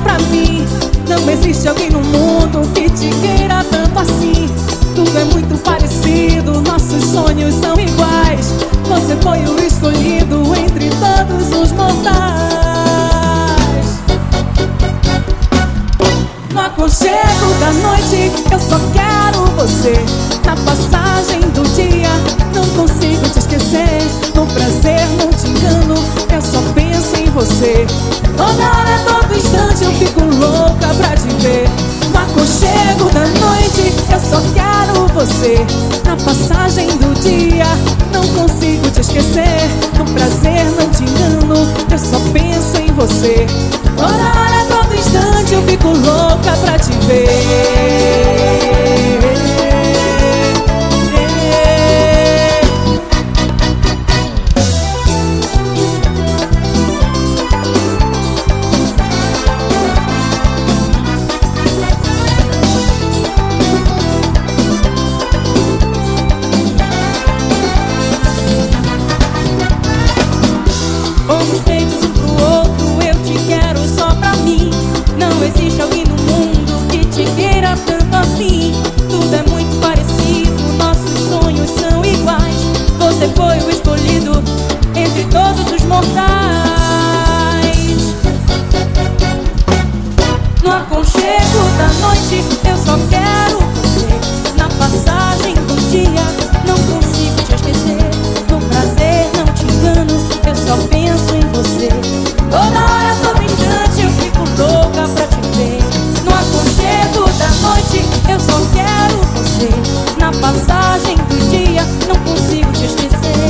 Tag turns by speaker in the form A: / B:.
A: pra mim. Não existe alguém no mundo que te queira tanto assim. Tudo é muito parecido, nossos sonhos são iguais. Você foi o escolhido entre todos os mortais. No aconchego da noite eu só quero você. Na passagem do dia não consigo te esquecer. No prazer não te engano, eu só penso em você. Toda hora, todo instante eu fico louca pra te ver. No aconchego da noite eu só quero você. Na passagem do dia não consigo te esquecer. No prazer não te engano, eu só penso em você. Toda hora, todo instante eu fico louca pra te ver. Fomos feitos um pro outro, eu te quero só pra mim. Não existe alguém no mundo que te queira tanto assim. Tudo é muito parecido, nossos sonhos são iguais. Você foi o escolhido entre todos os mortais. No aconchego da noite eu só quero você. Na passagem do dia não consigo te esquecer. No prazer não te engano, eu só penso em você. Toda hora, todo instante eu fico louca pra te ver. No aconchego da noite eu só quero você. Na passagem do dia não consigo te esquecer.